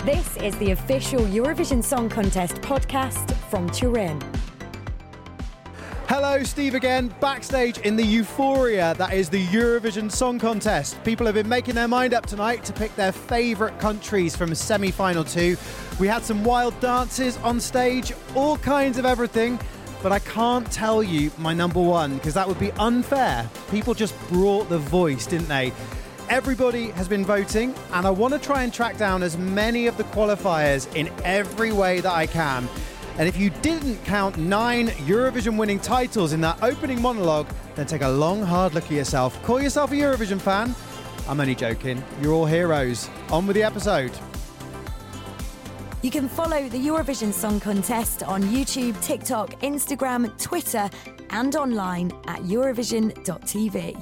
This is the official Eurovision Song Contest podcast from Turin. Hello, Steve again, backstage in the euphoria that is the Eurovision Song Contest. People have been making their mind up tonight to pick their favourite countries from semi-final 2. We had some wild dances on stage, all kinds of everything, but I can't tell you my number one because that would be unfair. People just brought the voice, didn't they? Everybody has been voting, and I want to try and track down as many of the qualifiers in every way that I can. And if you didn't count 9 Eurovision winning titles in that opening monologue, then take a long, hard look at yourself. Call yourself a Eurovision fan. I'm only joking. You're all heroes. On with the episode. You can follow the Eurovision Song Contest on YouTube, TikTok, Instagram, Twitter, and online at Eurovision.tv.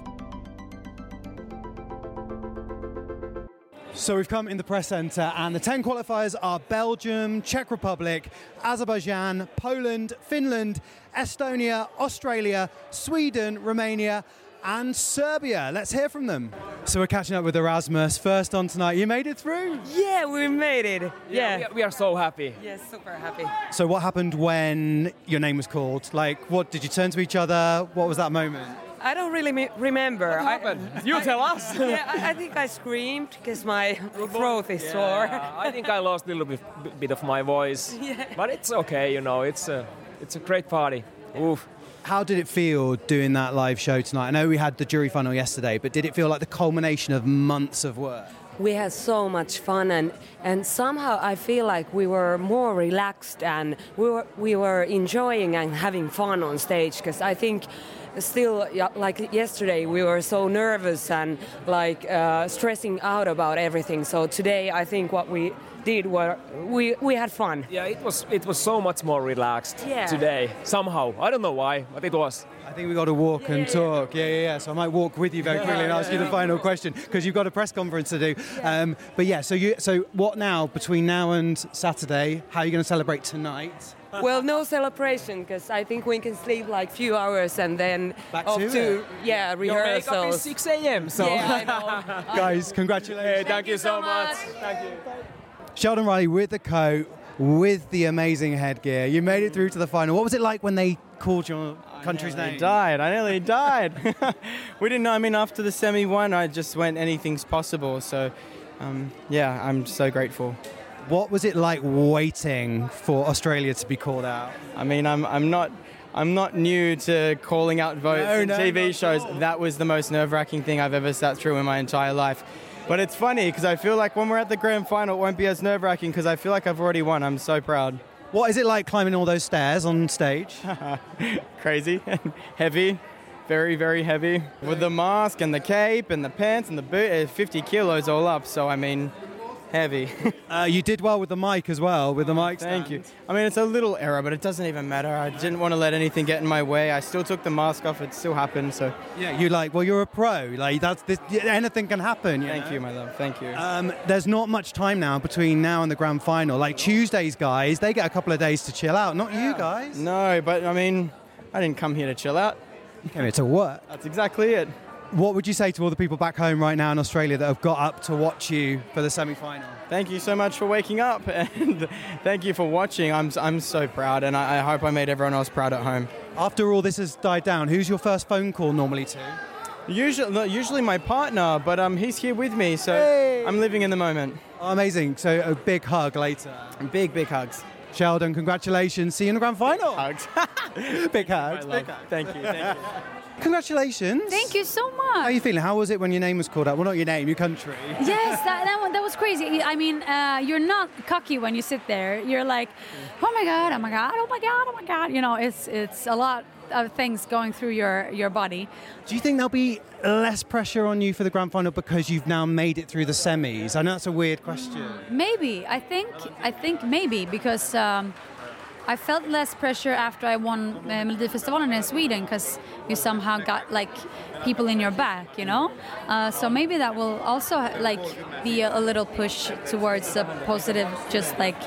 So we've come in the press centre and the 10 qualifiers are Belgium, Czech Republic, Azerbaijan, Poland, Finland, Estonia, Australia, Sweden, Romania and Serbia. Let's hear from them. So we're catching up with Erasmus. First on tonight, you made it through? Yeah, we made it. Yeah. We are so happy. Yes, super happy. So what happened when your name was called? Like, what did you turn to each other? What was that moment? I don't really remember. What happened? You tell us. Yeah, I think I screamed because my throat is sore. I think I lost a little bit of my voice. Yeah. But it's okay, you know. It's a great party. Oof. How did it feel doing that live show tonight? I know we had the jury final yesterday, but did it feel like the culmination of months of work? We had so much fun and somehow I feel like we were more relaxed and we were enjoying and having fun on stage because I think still, like yesterday, we were so nervous and like stressing out about everything. So today, I think what we did were we had fun. Yeah, it was so much more relaxed today. Somehow, I don't know why, but it was. I think we got to walk and talk. Yeah. So I might walk with you very quickly and ask you the final question because you've got a press conference to do. Yeah. But yeah, so what now between now and Saturday? How are you going to celebrate tonight? Well, no celebration because I think we can sleep like few hours and then Back off to rehearsals. Your makeup is 6 a.m. So. Yeah, I know. Guys, congratulations. Hey, thank you so much. Thank you. Sheldon Riley with the coat, with the amazing headgear. You made it through to the final. What was it like when they called your country's name? I nearly died. We didn't know. I mean, after the semi-1, I just went anything's possible. So, I'm so grateful. What was it like waiting for Australia to be called out? I mean, I'm not new to calling out votes in TV shows. That was the most nerve-wracking thing I've ever sat through in my entire life. But it's funny because I feel like when we're at the grand final, it won't be as nerve-wracking because I feel like I've already won. I'm so proud. What is it like climbing all those stairs on stage? Crazy and heavy. Very, very heavy. With the mask and the cape and the pants and the boot, 50 kilos all up. So, I mean, heavy. You did well with the mic as well, with the mic stand. Thank you. I mean, it's a little error, but it doesn't even matter. I didn't want to let anything get in my way. I still took the mask off. It still happened, so... Yeah, you're a pro. Like, anything can happen, Thank you, my love. Thank you. There's not much time now between now and the grand final. Like, Tuesdays, guys, they get a couple of days to chill out. Not you guys. No, but, I mean, I didn't come here to chill out. You came here to work. That's exactly it. What would you say to all the people back home right now in Australia that have got up to watch you for the semi-final? Thank you so much for waking up and thank you for watching. I'm so proud and I hope I made everyone else proud at home. After all this has died down, who's your first phone call normally to? Usually my partner, but he's here with me, so I'm living in the moment. Oh, amazing. So a big hug later. Big hugs. Sheldon, congratulations. See you in the grand final. Hugs. Big hugs. Thank you. Congratulations. Thank you so much. How are you feeling? How was it when your name was called out? Well, not your name, your country. Yes, that was crazy. I mean, you're not cocky when you sit there. You're like, oh my God, oh my God, oh my God, oh my God. You know, it's a lot of things going through your body. Do you think there'll be less pressure on you for the grand final because you've now made it through the semis? I know that's a weird question. Maybe. I think maybe because I felt less pressure after I won Melodifestivalen in Sweden because you somehow got like people in your back, you know. So maybe that will also like be a little push towards a positive, just like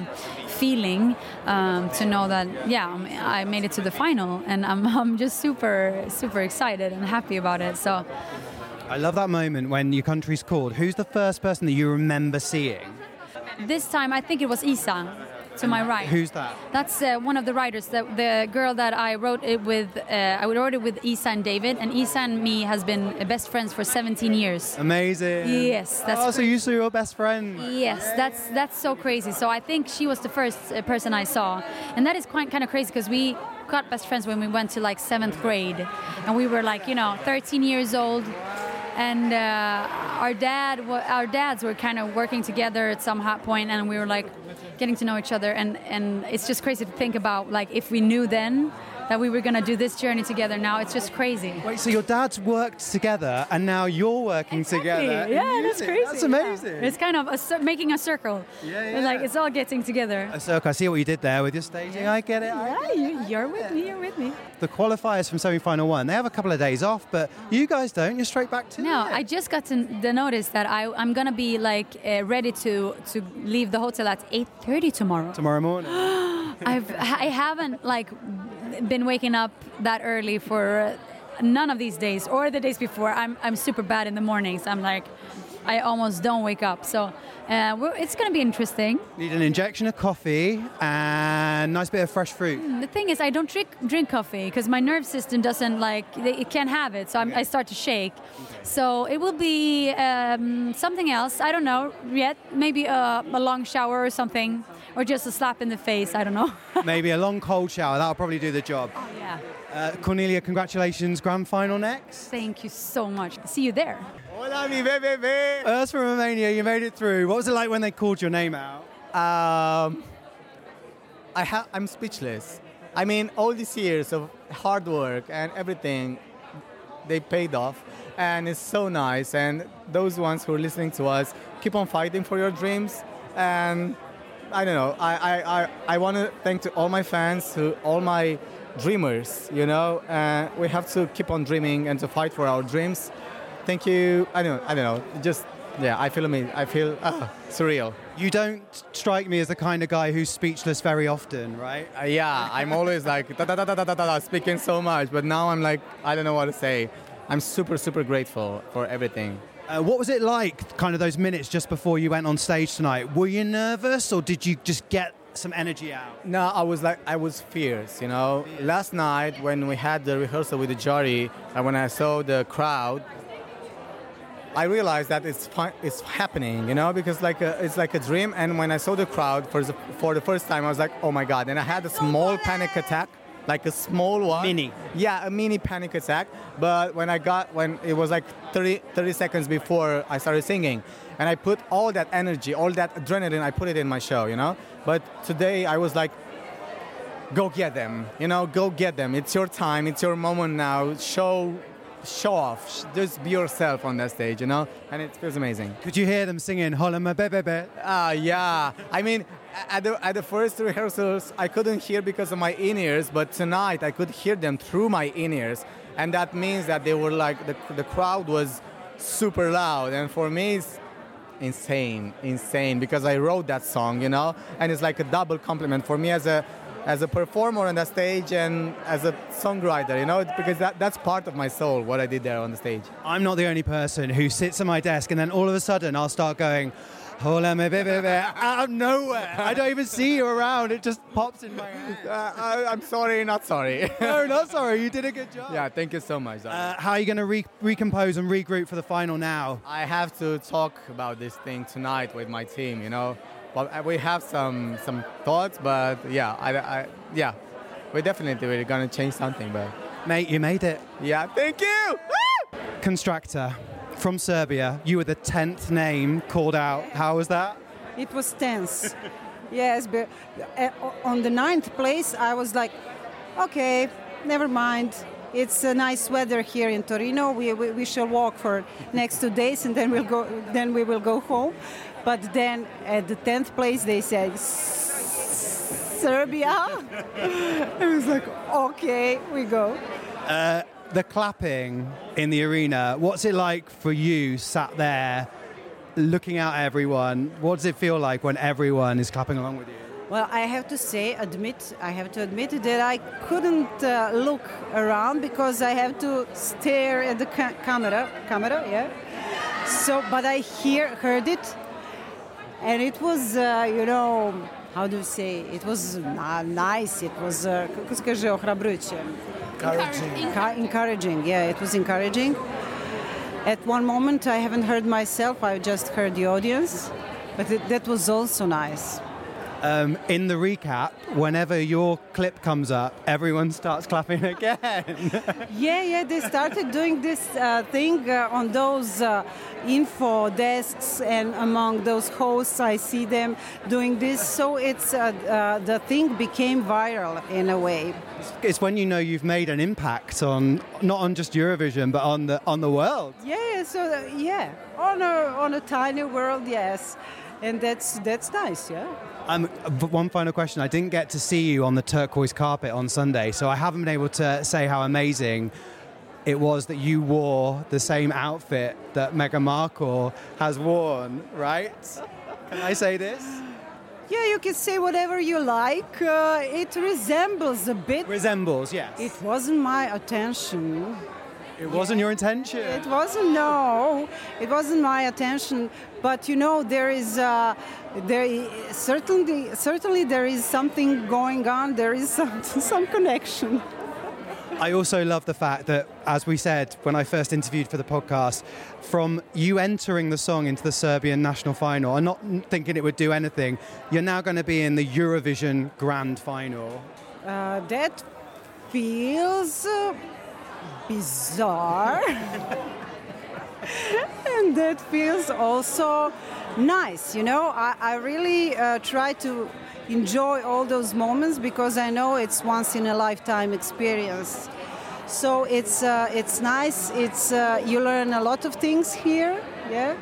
feeling to know that I made it to the final, and I'm just super excited and happy about it. So I love that moment when your country's called. Who's the first person that you remember seeing? this time I think it was Isa to my right. Who's that? That's one of the writers. The girl that I wrote it with. I wrote it with Isa and David, and Isa and me has been best friends for 17 years. Amazing. Yes, that's. So you saw your best friend. Yes, that's so crazy. So I think she was the first person I saw, and that is kind of crazy because we got best friends when we went to like 7th grade, and we were like 13 years old. And our dads were kind of working together at some hot point, and we were like getting to know each other. And it's just crazy to think about, like, if we knew then that we were going to do this journey together. Now it's just crazy. Wait, so your dads worked together, and now you're working together? Yeah, that's crazy. That's amazing. Yeah. It's kind of making a circle. Yeah. Like it's all getting together. A circle. I see what you did there with your staging. I get it. You're with me. You're with me. The qualifiers from semi-final 1, they have a couple of days off, but you guys don't. You're straight back to it. No, I just got the notice that I'm gonna be like ready to leave the hotel at 8:30 tomorrow. Tomorrow morning. I haven't like been waking up that early for none of these days or the days before. I'm super bad in the mornings. I'm like, I almost don't wake up. So it's going to be interesting. Need an injection of coffee and nice bit of fresh fruit. The thing is, I don't drink coffee because my nerve system doesn't it can't have it. So I start to shake. So it will be something else. I don't know yet. Maybe a long shower or something, or just a slap in the face. I don't know. Maybe a long cold shower. That'll probably do the job. Oh, yeah. Cornelia, congratulations. Grand final next. Thank you so much. See you there. Hola, mi bebé. That's from Romania. You made it through. What was it like when they called your name out? I'm speechless. I mean, all these years of hard work and everything, they paid off. And it's so nice. And those ones who are listening to us, keep on fighting for your dreams. And I don't know. I want to thank to all my fans, to all my dreamers. We have to keep on dreaming and to fight for our dreams. Thank you. I don't know. Just I feel amazing. I feel surreal. You don't strike me as the kind of guy who's speechless very often, right? I'm always like speaking so much, but now I'm like I don't know what to say. I'm super, super grateful for everything. What was it like, kind of those minutes just before you went on stage tonight? Were you nervous, or did you just get some energy out? No, I was fierce, Last night when we had the rehearsal with the jury, and when I saw the crowd, I realized that it's happening, because it's like a dream. And when I saw the crowd for the first time, I was like, oh my God. And I had a small panic attack. Like a small one. Mini. Yeah, a mini panic attack. But when it was like 30 seconds before I started singing, and I put all that energy, all that adrenaline, I put it in my show, But today I was like, go get them, go get them. It's your time, it's your moment now. Show off, just be yourself on that stage, and it feels amazing. Could you hear them singing Hola ma bebe? Yeah. I mean, at the first rehearsals, I couldn't hear because of my in-ears, but tonight I could hear them through my in-ears, and that means that they were like, the crowd was super loud, and for me it's insane, because I wrote that song, and it's like a double compliment for me as a performer on that stage and as a songwriter, because that's part of my soul, what I did there on the stage. I'm not the only person who sits at my desk and then all of a sudden I'll start going, Hola, me bebe, out of nowhere. I don't even see you around. It just pops in my head. I'm sorry, not sorry. No, not sorry. You did a good job. Yeah, thank you so much. How are you going to recompose and regroup for the final now? I have to talk about this thing tonight with my team, Well, we have some thoughts, but we're definitely going to change something. But mate, you made it. Yeah, thank you. Constractor from Serbia. You were the 10th name called out. How was that? It was tense. Yes, but on the 9th place, I was like, okay, never mind. It's a nice weather here in Torino. We shall walk for next 2 days, and then we will go home. But then at the 10th place, they said, Serbia. I was like, okay, we go. The clapping in the arena, what's it like for you sat there looking out at everyone? What does it feel like when everyone is clapping along with you? Well, I have to admit that I couldn't look around because I have to stare at the camera, yeah. So, but I heard it. And it was, how do you say, it was nice, it was, encouraging, yeah, it was encouraging. At one moment I haven't heard myself, I just heard the audience, but that was also nice. In the recap, whenever your clip comes up, everyone starts clapping again. Yeah, they started doing this thing on those info desks, and among those hosts, I see them doing this. So it's the thing became viral in a way. It's when you know you've made an impact on not on just Eurovision, but on the world. Yeah, so on a tiny world, yes, and that's nice, yeah. One final question. I didn't get to see you on the turquoise carpet on Sunday, so I haven't been able to say how amazing it was that you wore the same outfit that Meghan Markle has worn, right? Can I say this? Yeah, you can say whatever you like. It resembles a bit. Resembles, yes. It wasn't my attention. It wasn't your intention. It wasn't, no. It wasn't my attention. But certainly there is something going on. There is some connection. I also love the fact that, as we said when I first interviewed for the podcast, from you entering the song into the Serbian national final and not thinking it would do anything, you're now going to be in the Eurovision grand final. That feels bizarre. And that feels also nice, I really try to enjoy all those moments because I know it's once in a lifetime experience. So it's nice. It's you learn a lot of things here. Yeah.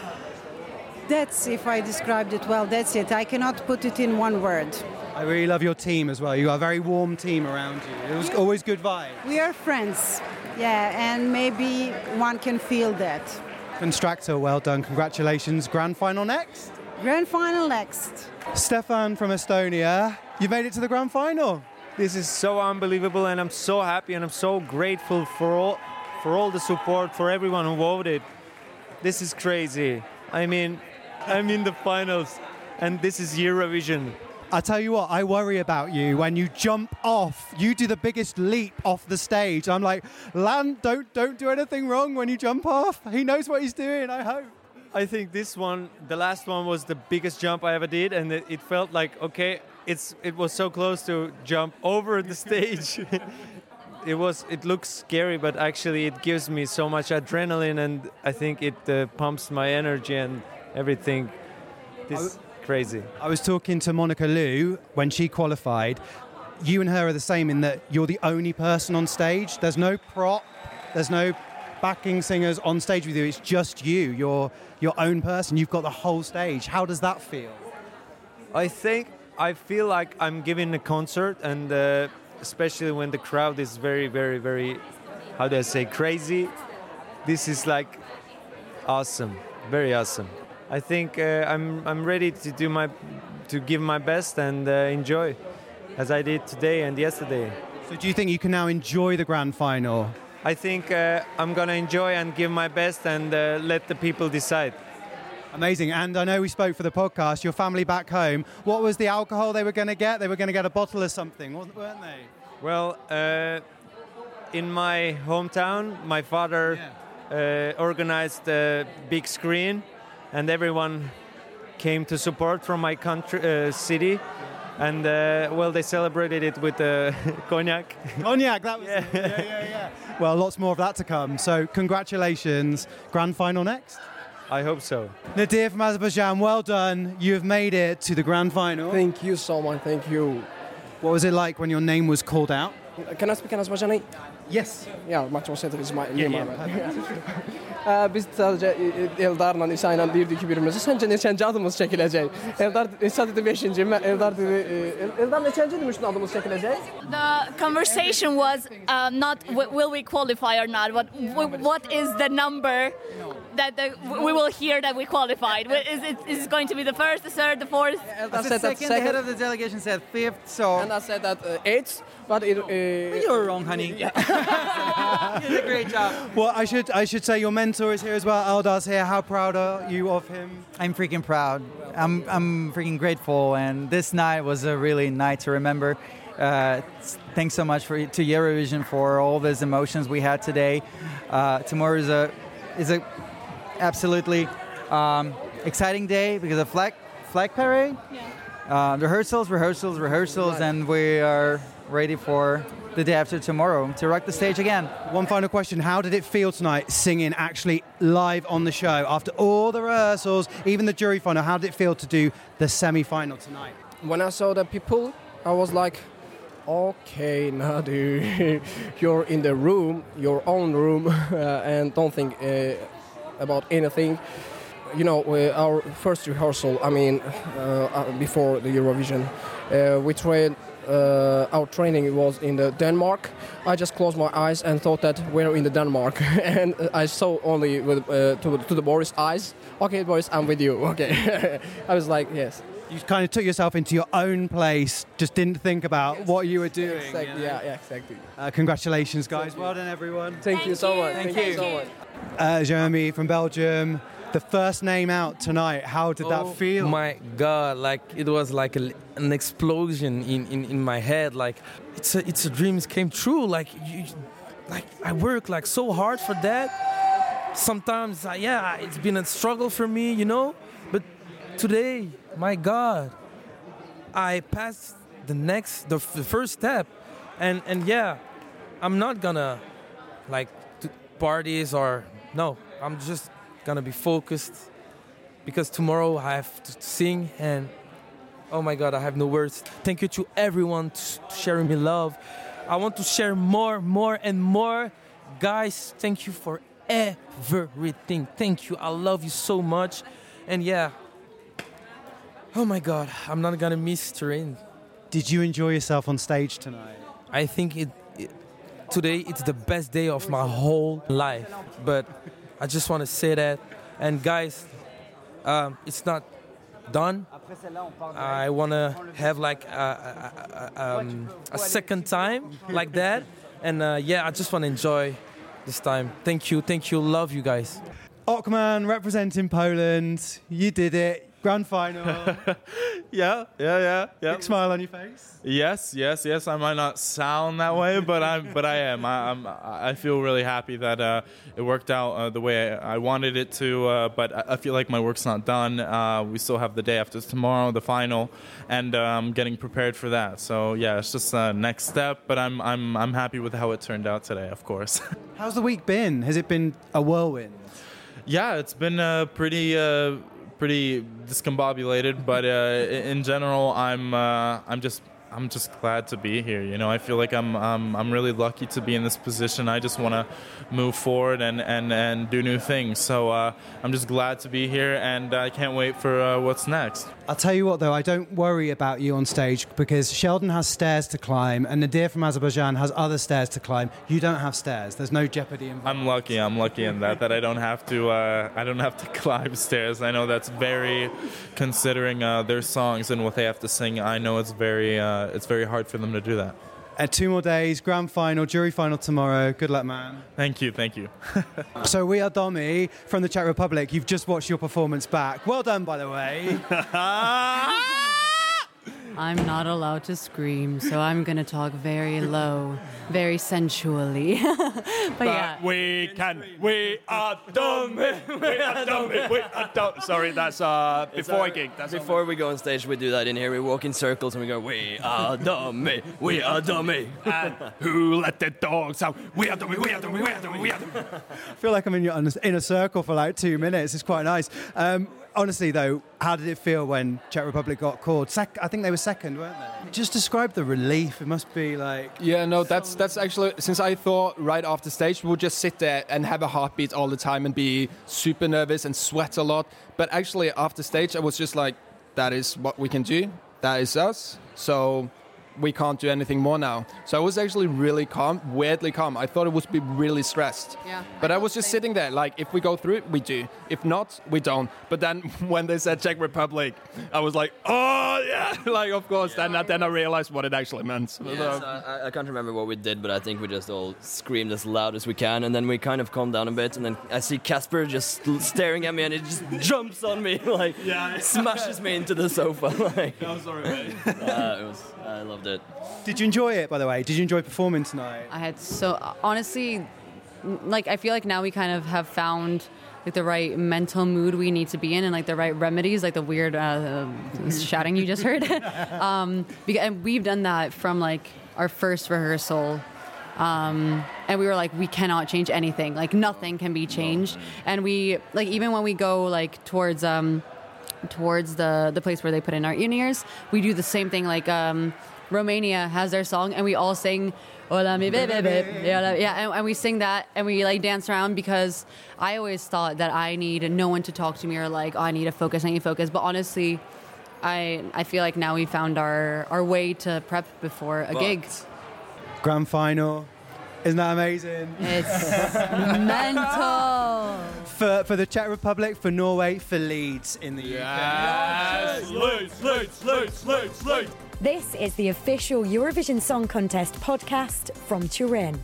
That's, if I described it well, that's it. I cannot put it in one word. I really love your team as well. You got a very warm team around you. It was always good vibes. We are friends. Yeah, and maybe one can feel that. Constractor, well done. Congratulations. Grand final next? Grand final next. Stefan from Estonia, you made it to the grand final. This is so unbelievable, and I'm so happy and I'm so grateful for all the support, for everyone who voted. This is crazy. I mean, I'm in the finals, and this is Eurovision. I tell you what, I worry about you when you jump off. You do the biggest leap off the stage. I'm like, Lan, don't do anything wrong when you jump off. He knows what he's doing, I hope. I think this one, the last one, was the biggest jump I ever did, and it felt like, okay, it was so close to jump over the stage. It looks scary, but actually it gives me so much adrenaline, and I think it pumps my energy and everything. Crazy. I was talking to Monica Liu when she qualified. You and her are the same in that you're the only person on stage. There's no prop, there's no backing singers on stage with you. It's just you. You're your own person. You've got the whole stage. How does that feel? I feel like I'm giving a concert, and especially when the crowd is very, very, very, how do I say, crazy. This is like awesome, very awesome. I think I'm ready to give my best and enjoy, as I did today and yesterday. So do you think you can now enjoy the grand final? I think I'm going to enjoy and give my best and let the people decide. Amazing. And I know we spoke for the podcast, your family back home. What was the alcohol they were going to get? They were going to get a bottle of something, weren't they? Well, in my hometown, my father organized a big screen, and everyone came to support from my country, city. And, they celebrated it with cognac. Cognac, that was... Yeah. Well, lots more of that to come. So, congratulations. Grand final next? I hope so. Nadir from Azerbaijan, well done. You have made it to the grand final. Thank you so much, thank you. What was it like when your name was called out? Can I speak in Azerbaijani? Yes. Yeah, much more is my name. Biz sadece Eldar'la İsa'yla deyirdik ki birbirimize sence neçənci adımız çəkiləcək? Eldar İsa dedi 5-ci, Eldar dedi Eldar neçənci demiş adımız çəkiləcək? The conversation was not will we qualify or not, what is the number we will hear that we qualified. Is it going to be the first, the third, the fourth? I said that second. The head of the delegation said fifth, so... And I said that eighth, but you were wrong, honey. Yeah. You did a great job. Well, I should say your mentor is here as well. Aldar's here. How proud are you of him? I'm freaking proud. I'm freaking grateful, and this night was a really night to remember. Thanks so much to Eurovision for all these emotions we had today. Tomorrow is a absolutely exciting day because of flag parade. Yeah. Rehearsals, and we are ready for the day after tomorrow to rock the stage again. One final question. How did it feel tonight singing actually live on the show? After all the rehearsals, even the jury final, how did it feel to do the semi-final tonight? When I saw the people, I was like, okay, Nadu, you're in the room, your own room, and don't think about anything. You know, our first rehearsal, before the Eurovision, our training was in Denmark. I just closed my eyes and thought that we're in the Denmark, and I saw only to the Boris eyes. Okay, Boris, I'm with you. Okay, I was like, yes. You kind of took yourself into your own place, just didn't think about what you were doing. Exactly. You know? Yeah, exactly. Congratulations, guys. Well done, everyone. Thank you so much. Thank you so much. Jeremy from Belgium, the first name out tonight. How did that feel? Oh my God, like it was like an explosion in my head. Like it's a dream came true. Like I work like so hard for that. Sometimes, it's been a struggle for me, you know. But today, my God, I passed the first step, and I'm not gonna like do parties or no. I'm just gonna be focused because tomorrow I have to sing, and oh my God, I have no words. Thank you to everyone sharing me love. I want to share more and more. Guys, thank you for everything. Thank you. I love you so much. And oh my God, I'm not gonna miss Turin. Did you enjoy yourself on stage tonight? I think today it's the best day of my whole life. But I just want to say that. And guys, it's not done. I want to have like a second time like that. And I just want to enjoy this time. Thank you. Love you guys. Ockman representing Poland. You did it. Grand final. Yeah. Big smile on your face. Yes. I might not sound that way, but I am. I feel really happy that it worked out the way I wanted it to. But I feel like my work's not done. We still have the day after tomorrow, the final, and I'm getting prepared for that. So it's just a next step. But I'm happy with how it turned out today, of course. How's the week been? Has it been a whirlwind? Yeah, it's been pretty discombobulated, but in general, I'm just glad to be here. You know, I feel like I'm really lucky to be in this position. I just want to move forward and do new things. So I'm just glad to be here, and I can't wait for what's next. I'll tell you what, though, I don't worry about you on stage because Sheldon has stairs to climb and Nadir from Azerbaijan has other stairs to climb. You don't have stairs. There's no jeopardy involved. I'm lucky in that I don't have to climb stairs. I know that's very, considering their songs and what they have to sing. I know it's very hard for them to do that. 2 more days, grand final, jury final tomorrow. Good luck, man. Thank you. So We Are Domi from the Czech Republic. You've just watched your performance back. Well done, by the way. I'm not allowed to scream, so I'm going to talk very low, very sensually. But we can. We are Domi. Sorry, that's before I gig. Before we go on stage, we do that in here. We walk in circles and we go, we are Domi. We are Domi. And who let the dogs out? We are Domi. We are Domi. We are Domi. We are Domi. I feel like I'm in a circle for like 2 minutes. It's quite nice. Honestly, though, how did it feel when Czech Republic got called? I think they were second, weren't they? Just describe the relief. It must be like... Yeah, no, that's actually... Since I thought right after stage we would just sit there and have a heartbeat all the time and be super nervous and sweat a lot. But actually, after stage, I was just like, that is what we can do. That is us. So we can't do anything more now. So I was actually really calm, weirdly calm. I thought it would be really stressed. Yeah. But I was just sitting there, like, if we go through it, we do. If not, we don't. But then when they said Czech Republic, I was like, oh, yeah. Like, of course. Then I realized what it actually meant. Yeah, so I can't remember what we did, but I think we just all screamed as loud as we can. And then we kind of calmed down a bit. And then I see Casper just staring at me, and he just jumps on me, like, smashes me into the sofa. Like, I'm sorry, mate. I loved it. Did you enjoy it, by the way? Did you enjoy performing tonight? I had honestly, like, I feel like now we kind of have found like the right mental mood we need to be in, and like the right remedies, like the weird shouting you just heard. And we've done that from like our first rehearsal. And we were like, we cannot change anything. Like nothing can be changed. And we, like, even when we go like towards the place where they put in our in-ears, we do the same thing. Like Romania has their song, and we all sing Hola mi bebe. Yeah, and we sing that, and we like dance around, because I always thought that I need no one to talk to me, or like, oh, I need to focus. But honestly, I feel like now we found our way to prep before a gig. Grand final. Isn't that amazing? It's mental. For the Czech Republic, for Norway, for Leeds in the UK. Yes! Leeds. This is the official Eurovision Song Contest podcast from Turin.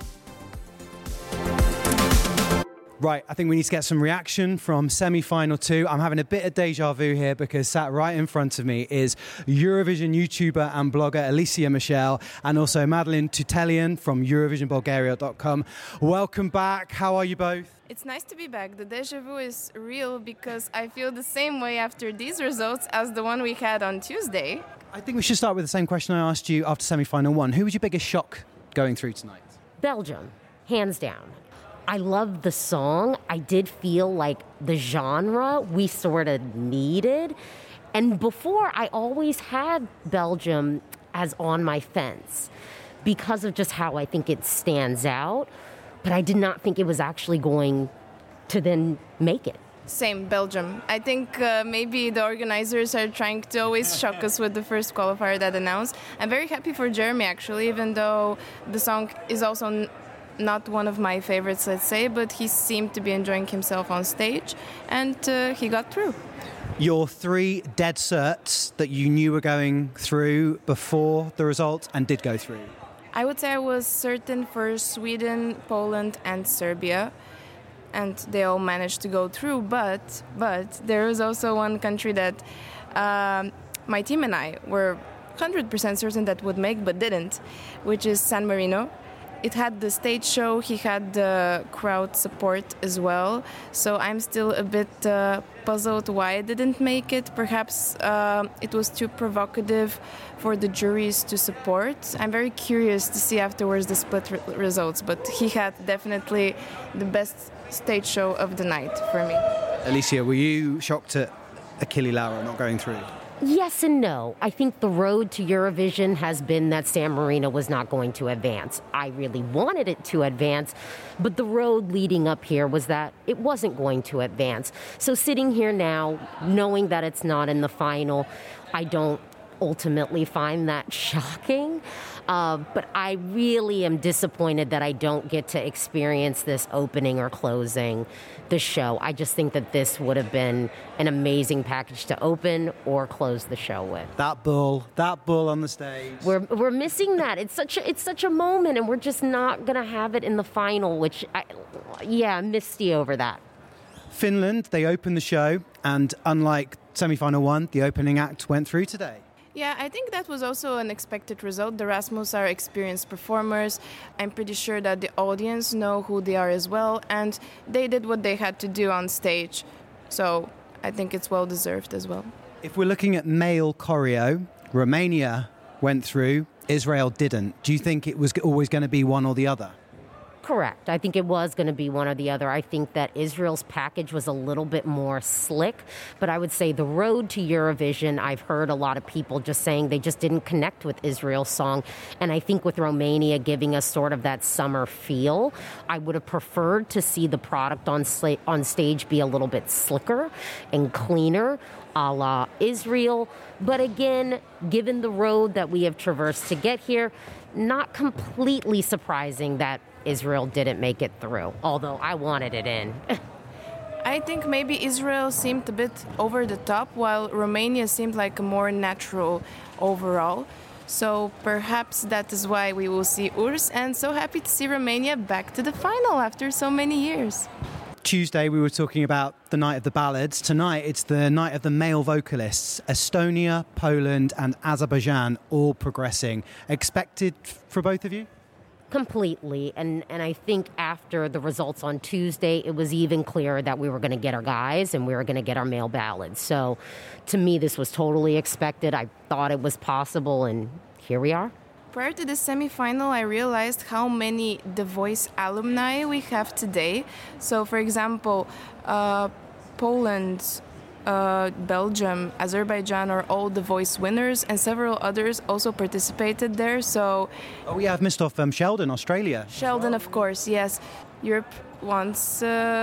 Right, I think we need to get some reaction from semi-final 2. I'm having a bit of deja vu here, because sat right in front of me is Eurovision YouTuber and blogger Alicia Michel, and also Madeline Tutelian from EurovisionBulgaria.com. Welcome back. How are you both? It's nice to be back. The deja vu is real, because I feel the same way after these results as the one we had on Tuesday. I think we should start with the same question I asked you after semi-final 1. Who was your biggest shock going through tonight? Belgium, hands down. I love the song. I did feel like the genre we sort of needed. And before, I always had Belgium as on my fence because of just how I think it stands out. But I did not think it was actually going to then make it. Same, Belgium. I think maybe the organizers are trying to always shock us with the first qualifier that announced. I'm very happy for Jeremy, actually, even though the song is also not one of my favorites, let's say, but he seemed to be enjoying himself on stage, and he got through. Your 3 dead certs that you knew were going through before the result and did go through. I would say I was certain for Sweden, Poland, and Serbia, and they all managed to go through, but there was also one country that my team and I were 100% certain that would make, but didn't, which is San Marino. It had the stage show, he had the crowd support as well, so I'm still a bit puzzled why it didn't make it. Perhaps it was too provocative for the juries to support. I'm very curious to see afterwards the split results, but he had definitely the best stage show of the night for me. Alicia, were you shocked at Achille Lauro not going through? Yes and no. I think the road to Eurovision has been that San Marino was not going to advance. I really wanted it to advance, but the road leading up here was that it wasn't going to advance. So sitting here now, knowing that it's not in the final, I don't ultimately find that shocking. But I really am disappointed that I don't get to experience this opening or closing the show. I just think that this would have been an amazing package to open or close the show with. That bull on the stage. We're missing that. It's such a moment, and we're just not going to have it in the final, which, I'm misty over that. Finland, they opened the show, and unlike semi-final 1, the opening act went through today. Yeah, I think that was also an expected result. The Rasmus are experienced performers. I'm pretty sure that the audience know who they are as well, and they did what they had to do on stage. So I think it's well deserved as well. If we're looking at male choreo, Romania went through, Israel didn't. Do you think it was always going to be one or the other? Correct. I think it was going to be one or the other. I think that Israel's package was a little bit more slick, but I would say the road to Eurovision, I've heard a lot of people just saying they just didn't connect with Israel's song. And I think with Romania giving us sort of that summer feel, I would have preferred to see the product on stage be a little bit slicker and cleaner, a la Israel. But again, given the road that we have traversed to get here, not completely surprising that Israel didn't make it through, although I wanted it in. I think maybe Israel seemed a bit over the top, while Romania seemed like a more natural overall. So perhaps that is why we will see Urs, and so happy to see Romania back to the final after so many years. Tuesday we were talking about the night of the ballads. Tonight it's the night of the male vocalists. Estonia, Poland and Azerbaijan all progressing. Expected for both of you? Completely. And I think after the results on Tuesday, it was even clearer that we were going to get our guys and we were going to get our male ballads. So to me, this was totally expected. I thought it was possible, and here we are. Prior to the semi-final, I realized how many The Voice alumni we have today. So, for example, Poland, Belgium, Azerbaijan are all The Voice winners, and several others also participated there. So, we have missed off Sheldon, Australia. Sheldon, of course, yes. Europe wants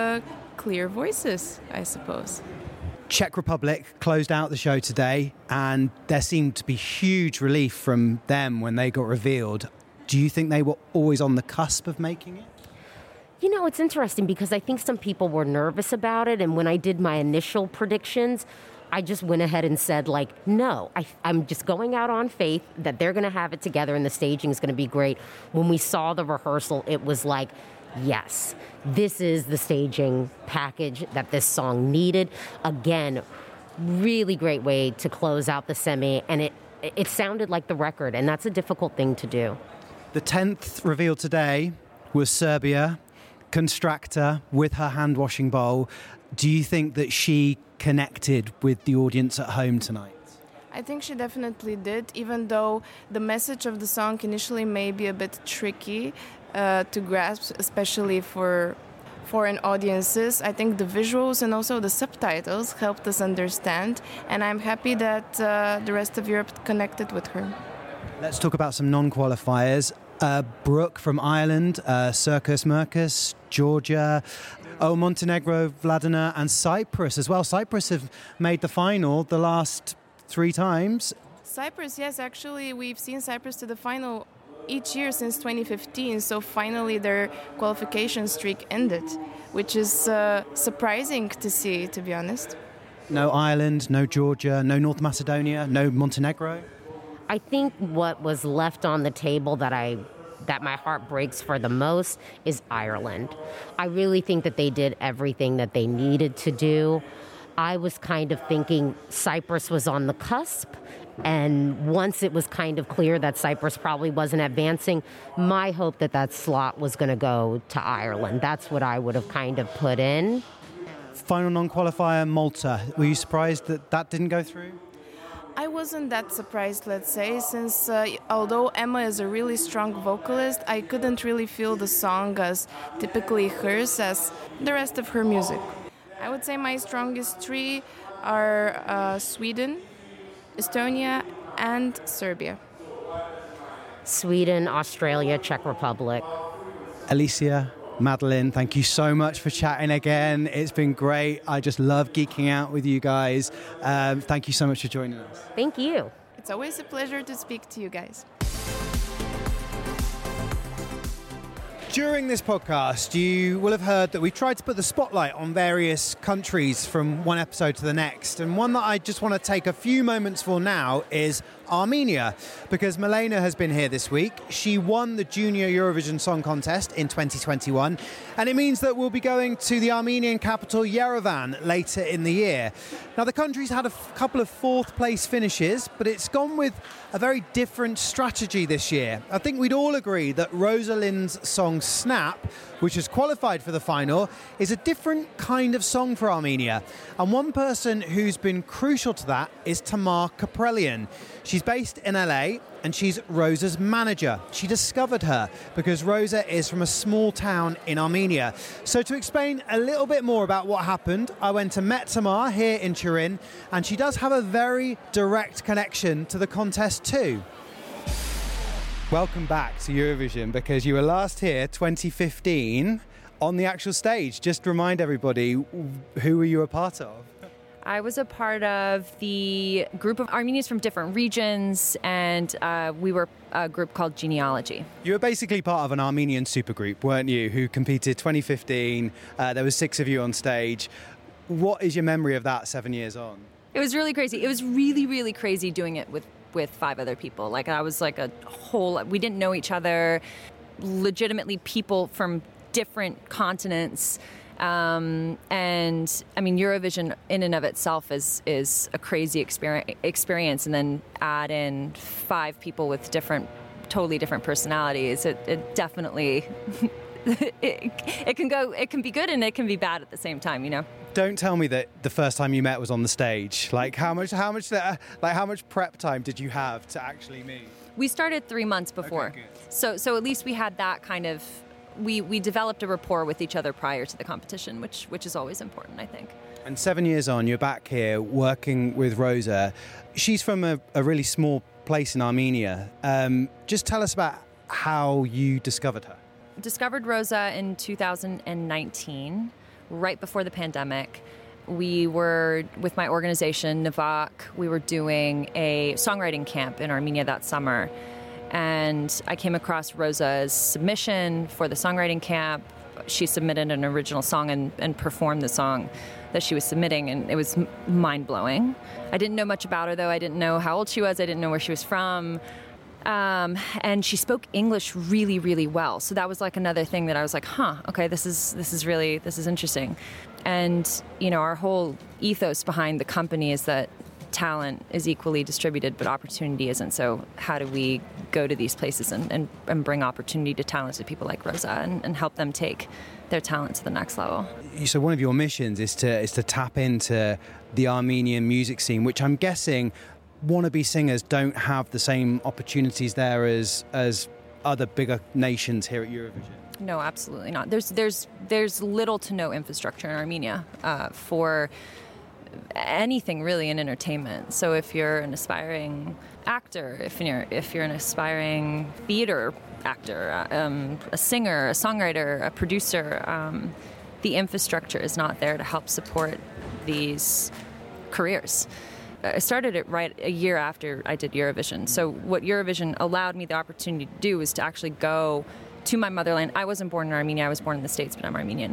clear voices, I suppose. Czech Republic closed out the show today, and there seemed to be huge relief from them when they got revealed. Do you think they were always on the cusp of making it? You know, it's interesting because I think some people were nervous about it, and when I did my initial predictions, I just went ahead and said, like, no, I'm just going out on faith that they're going to have it together and the staging is going to be great. When we saw the rehearsal, it was like, yes, this is the staging package that this song needed. Again, really great way to close out the semi, and it sounded like the record, and that's a difficult thing to do. The 10th revealed today was Serbia, Constractor with her hand-washing bowl. Do you think that she connected with the audience at home tonight? I think she definitely did, even though the message of the song initially may be a bit tricky to grasp, especially for foreign audiences. I think the visuals and also the subtitles helped us understand, and I'm happy that the rest of Europe connected with her. Let's talk about some non-qualifiers. Brooke from Ireland, Circus Mercus, Georgia, Montenegro, Vladina and Cyprus as well. Cyprus have made the final the last 3 times. Cyprus, yes, actually we've seen Cyprus to the final each year since 2015, so finally their qualification streak ended, which is surprising to see, to be honest. No Ireland, no Georgia, no North Macedonia, no Montenegro? I think what was left on the table that my heart breaks for the most is Ireland. I really think that they did everything that they needed to do. I was kind of thinking Cyprus was on the cusp, and once it was kind of clear that Cyprus probably wasn't advancing, my hope that slot was going to go to Ireland. That's what I would have kind of put in. Final non-qualifier, Malta. Were you surprised that didn't go through? I wasn't that surprised, let's say, since although Emma is a really strong vocalist, I couldn't really feel the song as typically hers as the rest of her music. I would say my strongest 3 are Sweden, Estonia and Serbia. Sweden, Australia, Czech Republic. Alicia, Madeline, thank you so much for chatting again. It's been great. I just love geeking out with you guys. Thank you so much for joining us. Thank you. It's always a pleasure to speak to you guys. During this podcast, you will have heard that we tried to put the spotlight on various countries from one episode to the next. And one that I just want to take a few moments for now is Armenia, because Milena has been here this week. She won the Junior Eurovision Song Contest in 2021, and it means that we'll be going to the Armenian capital Yerevan later in the year. Now, the country's had a couple of 4th place finishes, but it's gone with a very different strategy this year. I think we'd all agree that Rosalind's song Snap which has qualified for the final, is a different kind of song for Armenia. And one person who's been crucial to that is Tamar Kaprelian. She's based in LA and she's Rosa's manager. She discovered her because Rosa is from a small town in Armenia. So to explain a little bit more about what happened, I went to Met Tamar here in Turin, and she does have a very direct connection to the contest too. Welcome back to Eurovision, because you were last here 2015 on the actual stage. Just remind everybody, who were you a part of? I was a part of the group of Armenians from different regions, and we were a group called Genealogy. You were basically part of an Armenian supergroup, weren't you, who competed 2015. There was 6 of you on stage. What is your memory of that 7 years on? It was really crazy. It was really, really crazy doing it with 5 other people. Like, I was like we didn't know each other, legitimately people from different continents. And I mean, Eurovision in and of itself is a crazy experience. And then add in 5 people with totally different personalities. It definitely, it can be good and it can be bad at the same time, you know? Don't tell me that the first time you met was on the stage. Like, how much prep time did you have to actually meet? We started 3 months before. Okay, so at least we had that kind of, we developed a rapport with each other prior to the competition, which is always important, I think. And 7 years on, you're back here working with Rosa. She's from a really small place in Armenia. Just tell us about how you discovered her. Discovered Rosa in 2019. Right before the pandemic. We were, with my organization, Navak, we were doing a songwriting camp in Armenia that summer. And I came across Rosa's submission for the songwriting camp. She submitted an original song and performed the song that she was submitting, and it was mind-blowing. I didn't know much about her, though. I didn't know how old she was. I didn't know where she was from. And she spoke English really, really well. So that was like another thing that I was like, okay, this is interesting. And, you know, our whole ethos behind the company is that talent is equally distributed, but opportunity isn't. So how do we go to these places and bring opportunity to talented people like Rosa and help them take their talent to the next level? So one of your missions is to tap into the Armenian music scene, which I'm guessing wannabe singers don't have the same opportunities there as other bigger nations here at Eurovision. No, absolutely not. There's little to no infrastructure in Armenia for anything really in entertainment. So if you're an aspiring actor, if you're an aspiring theater actor, a singer, a songwriter, a producer, the infrastructure is not there to help support these careers. I started it right a year after I did Eurovision. So what Eurovision allowed me the opportunity to do was to actually go to my motherland. I wasn't born in Armenia. I was born in the States, but I'm Armenian.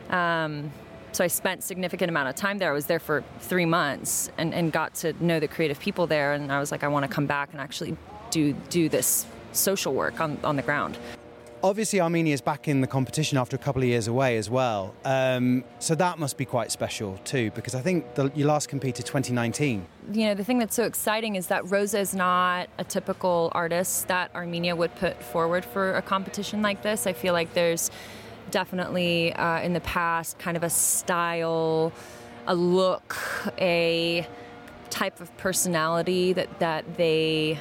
So I spent a significant amount of time there. I was there for 3 months and got to know the creative people there. And I was like, I want to come back and actually do this social work on the ground. Obviously, Armenia is back in the competition after a couple of years away as well. So that must be quite special too, because I think you last competed 2019. You know, the thing that's so exciting is that Rosa is not a typical artist that Armenia would put forward for a competition like this. I feel like there's definitely in the past kind of a style, a look, a type of personality that they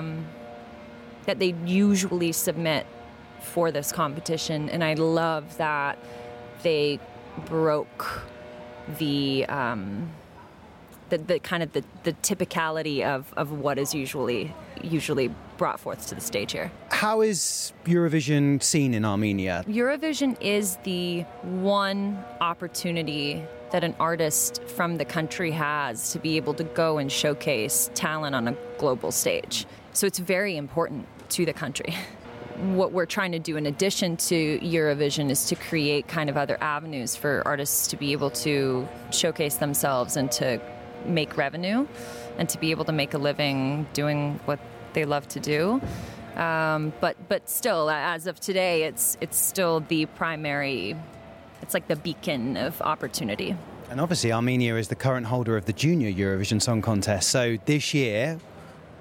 usually submit for this competition, and I love that they broke the kind of the typicality of what is usually brought forth to the stage here. How is Eurovision seen in Armenia? Eurovision is the one opportunity that an artist from the country has to be able to go and showcase talent on a global stage. So it's very important to the country. What we're trying to do in addition to Eurovision is to create kind of other avenues for artists to be able to showcase themselves and to make revenue and to be able to make a living doing what they love to do. But still, as of today, it's still the primary, it's like the beacon of opportunity. And obviously Armenia is the current holder of the Junior Eurovision Song Contest. So this year,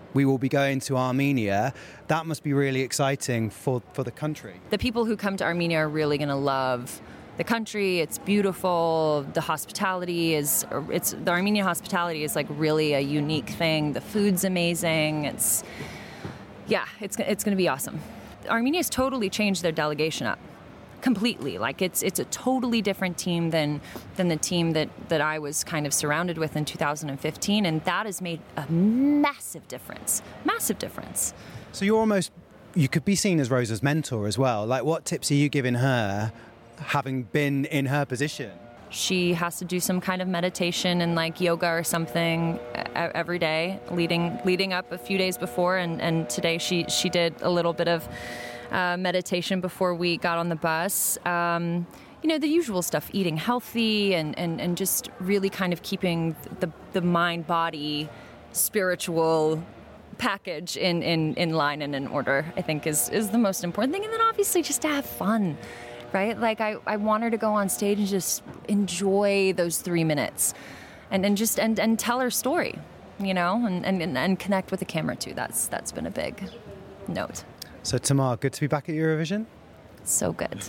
we will be going to Armenia. That must be really exciting for the country. The people who come to Armenia are really going to love the country. It's beautiful. The Armenian hospitality is like really a unique thing. The food's amazing. It's going to be awesome. Armenia's totally changed their delegation up completely. Like it's a totally different team than the team that I was kind of surrounded with in 2015, and that has made a massive difference. Massive difference. So you could be seen as Rosa's mentor as well. Like, what tips are you giving her, having been in her position? She has to do some kind of meditation and like yoga or something every day, leading up a few days before. And today she did a little bit of meditation before we got on the bus. The usual stuff, eating healthy and just really kind of keeping the mind, body, spiritual package in line and in order, I think is the most important thing. And then obviously just to have fun. Right? Like I want her to go on stage and just enjoy those 3 minutes and tell her story, and connect with the camera too. That's been a big note. So Tamar, good to be back at Eurovision? So good.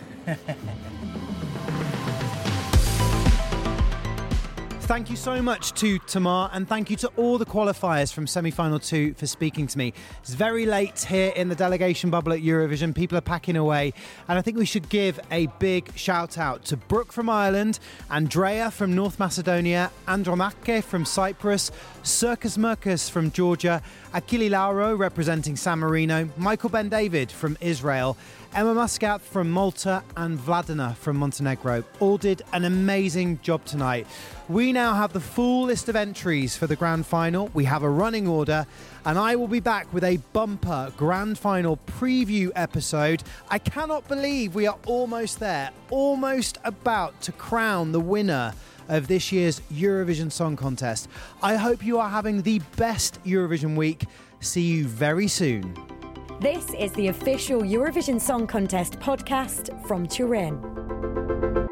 Thank you so much to Tamar, and thank you to all the qualifiers from semi-final 2 for speaking to me. It's very late here in the delegation bubble at Eurovision. People are packing away, and I think we should give a big shout out to Brooke from Ireland, Andrea from North Macedonia, Andromache from Cyprus, Circus Mercus from Georgia, Achille Lauro representing San Marino, Michael Ben David from Israel, Emma Muscat from Malta, and Vladina from Montenegro. All did an amazing job tonight. We now have the full list of entries for the grand final. We have a running order, and I will be back with a bumper grand final preview episode. I cannot believe we are almost there, almost about to crown the winner of this year's Eurovision Song Contest. I hope you are having the best Eurovision week. See you very soon. This is the official Eurovision Song Contest podcast from Turin.